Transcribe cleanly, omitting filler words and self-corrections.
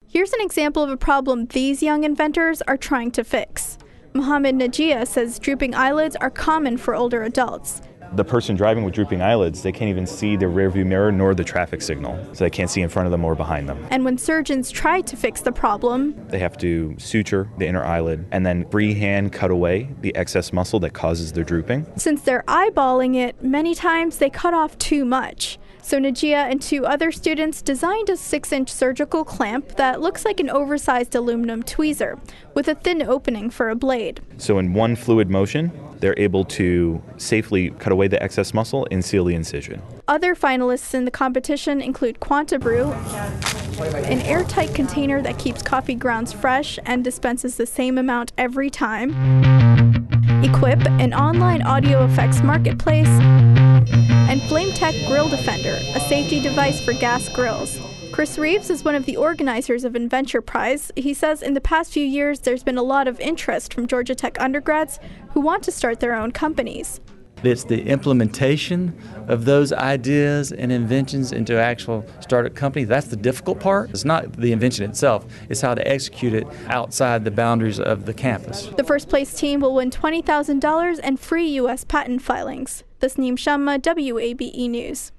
Here's an example of a problem these young inventors are trying to fix. Mohammed Najia says drooping eyelids are common for older adults. The person driving with drooping eyelids, they can't even see the rearview mirror nor the traffic signal, so they can't see in front of them or behind them. And when surgeons try to fix the problem, they have to suture the inner eyelid and then freehand cut away the excess muscle that causes their drooping. Since they're eyeballing it, many times they cut off too much. So Najia and 2 other students designed a 6-inch surgical clamp that looks like an oversized aluminum tweezer with a thin opening for a blade. So in one fluid motion, they're able to safely cut away the excess muscle and seal the incision. Other finalists in the competition include Quanta Brew, an airtight container that keeps coffee grounds fresh and dispenses the same amount every time, Equip, an online audio effects marketplace, and FlameTech Grill Defender, a safety device for gas grills. Chris Reeves is one of the organizers of Inventure Prize. He says in the past few years there's been a lot of interest from Georgia Tech undergrads who want to start their own companies. It's the implementation of those ideas and inventions into actual startup companies. That's the difficult part. It's not the invention itself. It's how to execute it outside the boundaries of the campus. The first place team will win $20,000 and free U.S. patent filings. Tasneem Shamma, WABE News.